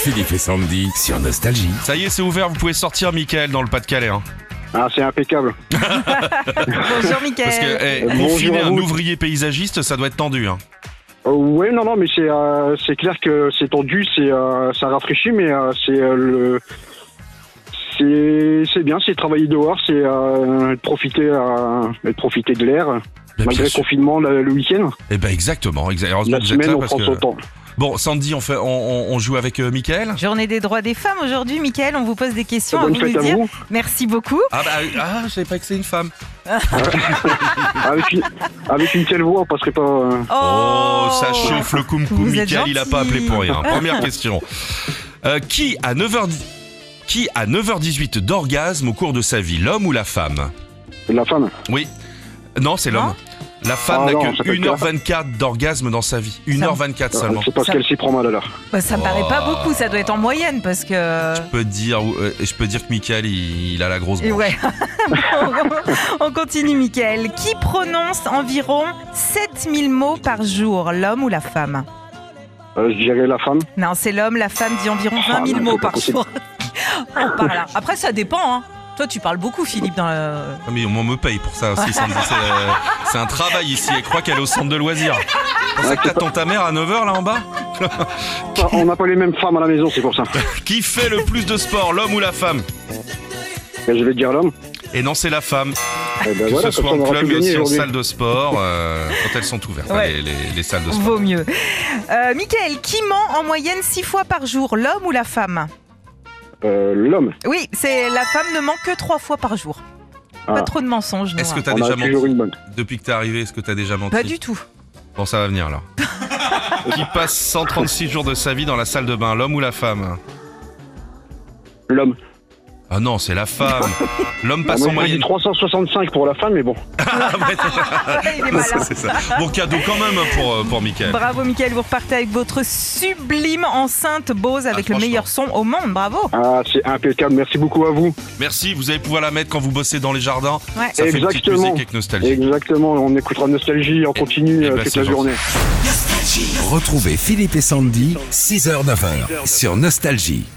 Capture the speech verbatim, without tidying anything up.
Philippe et Sandy sur Nostalgie. Ça y est, c'est ouvert, vous pouvez sortir, Mickaël, dans le Pas-de-Calais. Hein. Ah, c'est impeccable. Bonjour Mickaël. Parce que hey, Euh, bonjour confiner à un vous. ouvrier paysagiste, ça doit être tendu. Hein. Euh, oui, non, non, mais c'est euh, c'est clair que c'est tendu, c'est euh, ça rafraîchit, mais euh, c'est euh, le c'est c'est bien, c'est travailler dehors, c'est euh, profiter euh, de profiter de l'air Bah, malgré bien le sûr. confinement le, le week-end. Eh ben exactement, exa- heureusement La que vous êtes semaine, là on parce prend que... son temps. Bon, Sandy, on, fait, on, on- on joue avec euh, Mickaël. Journée des droits des femmes aujourd'hui, Mickaël. On vous pose des questions. Bonne à vous fête nous à dire. vous. Merci beaucoup. Ah bah ah, je savais pas que c'est une femme. Avec une, avec une telle voix, on passerait pas. euh, Oh, ça chauffe le koum koum. Vous êtes Mickaël, il a pas gentil. appelé pour rien. Première question. Euh, qui a neuf heures qui a neuf heures dix-huit d'orgasme au cours de sa vie, l'homme ou la femme? La femme. Oui. Non, c'est l'homme. Non. La femme Ah n'a non, ça que peut être une heure vingt-quatre d'orgasme dans sa vie. une heure vingt-quatre seulement. C'est parce Ça- qu'elle s'y prend mal alors. Bah, ça me paraît Oh. pas beaucoup. Ça doit être en moyenne parce que. Je peux te dire, euh, je peux dire que Mickaël, il, il a la grosse Et branche. ouais. Bon, on continue, Mickaël. Qui prononce environ sept mille mots par jour, l'homme ou la femme? Euh, je dirais la femme. Non, c'est l'homme. La femme dit environ vingt mille non, mots c'est pas par possible. jour. On parle là. Après, ça dépend. Hein. Toi, tu parles beaucoup, Philippe, dans le... Ah, mais on me paye pour ça aussi, Sandy. C'est, euh, c'est un travail ici. Elle croit qu'elle est au centre de loisirs. C'est pour ça que t'attends ta mère à neuf heures là en bas. Ah, on n'a pas les mêmes femmes à la maison, c'est pour ça. Qui fait le plus de sport, l'homme ou la femme? Et je vais dire l'homme. Et non, c'est la femme. Eh ben Que voilà, ce comme soit ça, on en aura club pu mais aussi gagner en aujourd'hui. salle de sport, euh, quand elles sont ouvertes, Ouais. les, les- les salles de sport. Vaut mieux. Euh, Mickaël, qui ment en moyenne six fois par jour, l'homme ou la femme? Euh, l'homme. Oui, c'est la femme ne ment que trois fois par jour. Pas Ah. trop de mensonges. nous, Est-ce que hein. t'as On déjà a toujours menti une bonne. depuis que t'es arrivé? Est-ce que t'as déjà menti? Pas du tout. Bon, ça va venir là. Qui passe cent trente-six jours de sa vie dans la salle de bain, l'homme ou la femme? L'homme. Ah non, c'est la femme. L'homme Ah, passe moi, en j'ai dit moyenne. trois cent soixante-cinq pour la femme, mais bon. Ah, ouais, Il est malin. c'est ça. Bon cadeau quand même pour, euh, pour Mickaël. Bravo Mickaël, vous repartez avec votre sublime enceinte Bose avec Ah, le meilleur son au monde. Bravo. Ah, c'est impeccable. Merci beaucoup à vous. Merci, vous allez pouvoir la mettre quand vous bossez dans les jardins. Ouais. Ça fait une petite Exactement. musique avec nostalgie. Exactement. On écoutera Nostalgie en continu eh euh, ben, toute c'est la gentil. journée. Retrouvez Philippe et Sandy, six heures neuf heures sur Nostalgie.